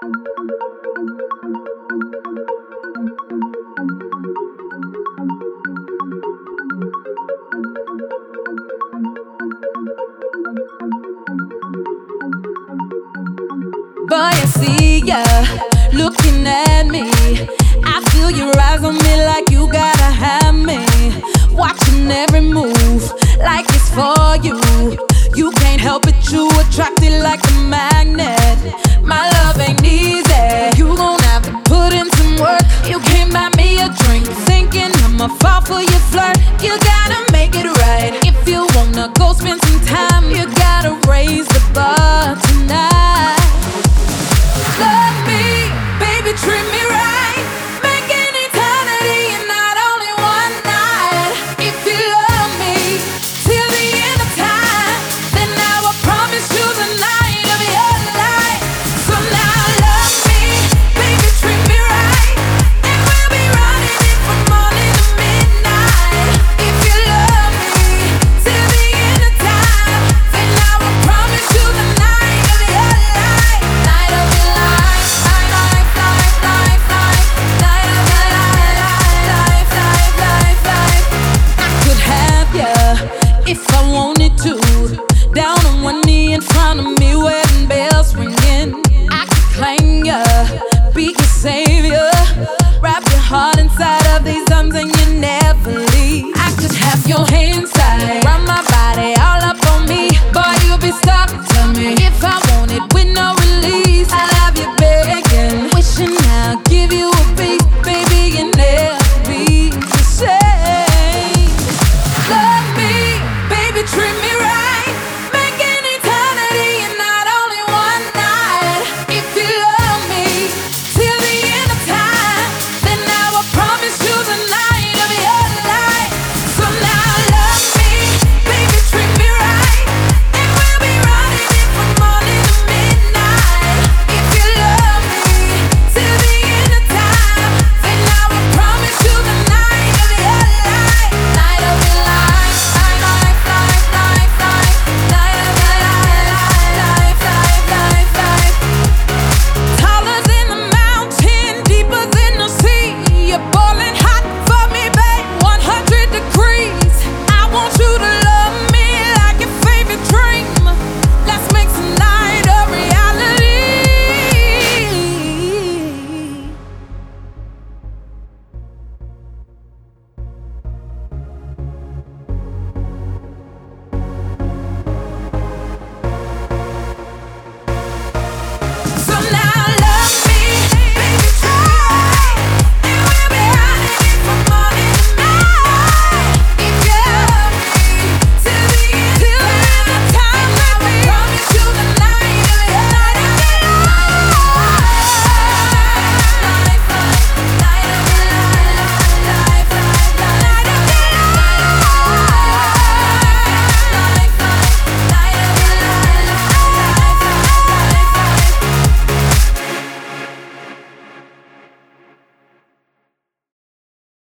Boy, I see ya looking at me. I feel your eyes on me like you gotta have me. Watching every move like it's for you. You can't help it, you attracted like a magnet. My love ain't easy, you gon' have to put in some work. You can't buy me a drink thinking I'ma fall for your flirt. You gotta make it right. If you wanna go spend some time, you gotta raise the bar tonight. Love me, baby, treat me right. Make an eternity and not only one night. If you love me till the end of time, then I will promise you the night of your life. So now love me, baby, treat me right, and we'll be running it from morning to midnight. If you love me till the end of time, then I will promise you the night of your life. Night of your life. If